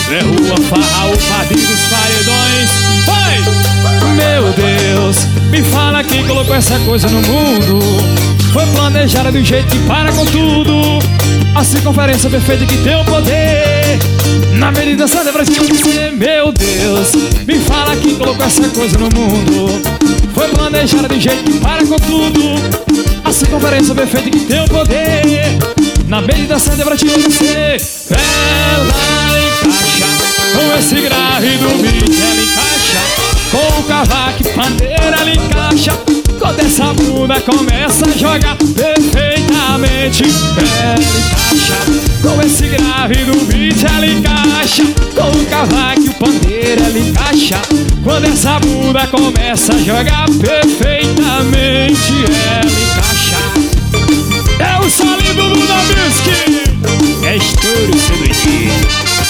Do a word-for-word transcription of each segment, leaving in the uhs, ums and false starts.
É rua, farra, o padrinho dos paredões. Oi! Meu Deus, me fala quem colocou essa coisa no mundo. Foi planejada do jeito que para com tudo. A circunferência perfeita que tem o poder. Na medida certa pra te dizer. Meu Deus, me fala quem colocou essa coisa no mundo. Foi planejada do jeito que para com tudo. A circunferência perfeita que tem o poder. Na medida certa pra te dizer. Ela encaixa com esse grave do beat. Ela encaixa com o cavaco e pandeira. Ela encaixa quando essa bunda começa a jogar perfeitamente. Ela encaixa com esse grave do beat. Ela encaixa com o cavaco e o pandeiro. Ela encaixa quando essa bunda começa a jogar perfeitamente. Ela encaixa. É o solinho do Nobisky. É estouro, seu doidinho.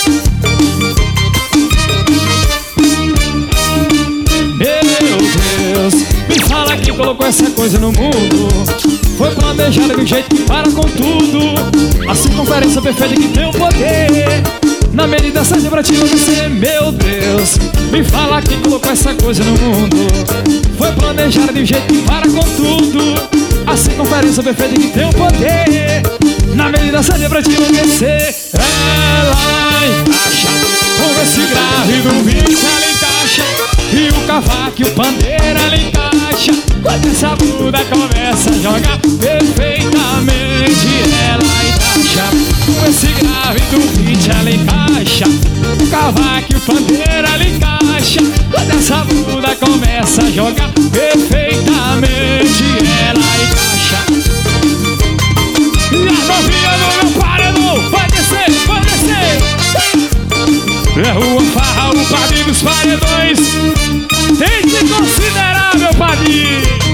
Meu Deus, me fala quem colocou essa coisa no mundo. Foi planejada do jeito que para com tudo. A circunferência perfeita que tem o poder. Na medida certa pra te enlouquecer. Meu Deus, me fala quem colocou essa coisa no mundo. Foi planejada de um jeito que para com tudo. A circunferência perfeita que tem o poder. Na medida certa pra te enlouquecer. Ela encaixa com esse grave do beat. Ela encaixa e o cavaco e o pandeiro. Ela encaixa quando essa bunda começa a jogar perfeitamente. Ela encaixa com esse grave do beat. Ela encaixa o cavaco e o pandeiro. Ela encaixa quando essa bunda começa a jogar perfeitamente. Ela encaixa. E a novinha do meu paredão vai descer, vai descer. É rua, farra, o padrinho dos paredões. Tem que considerar, meu padrinho.